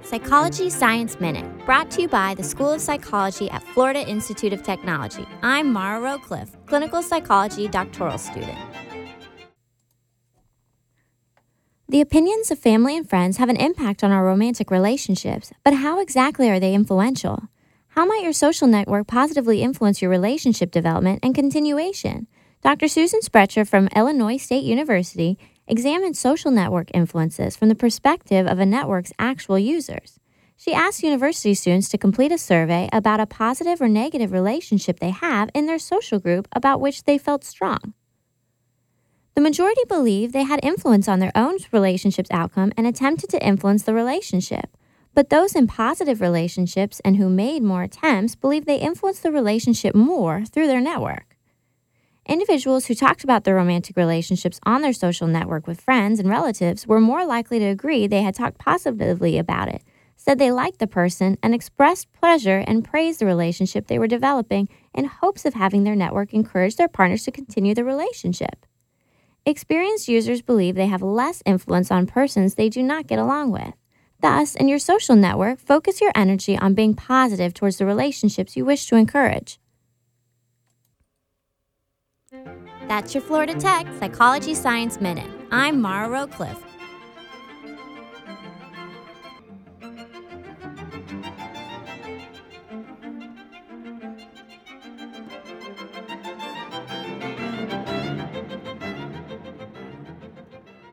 Psychology Science Minute, brought to you by the School of Psychology at Florida Institute of Technology. I'm Mara Rowcliffe, clinical psychology doctoral student. The opinions of family and friends have an impact on our romantic relationships, but how exactly are they influential? How might your social network positively influence your relationship development and continuation? Dr. Susan Sprecher from Illinois State University examined social network influences from the perspective of a network's actual users. She asked university students to complete a survey about a positive or negative relationship they have in their social group about which they felt strong. The majority believed they had influence on their own relationship's outcome and attempted to influence the relationship. But those in positive relationships and who made more attempts believed they influenced the relationship more through their network. Individuals who talked about their romantic relationships on their social network with friends and relatives were more likely to agree they had talked positively about it, said they liked the person, and expressed pleasure and praised the relationship they were developing in hopes of having their network encourage their partners to continue the relationship. Experienced users believe they have less influence on persons they do not get along with. Thus, in your social network, focus your energy on being positive towards the relationships you wish to encourage. That's your Florida Tech Psychology Science Minute. I'm Mara Rowcliffe,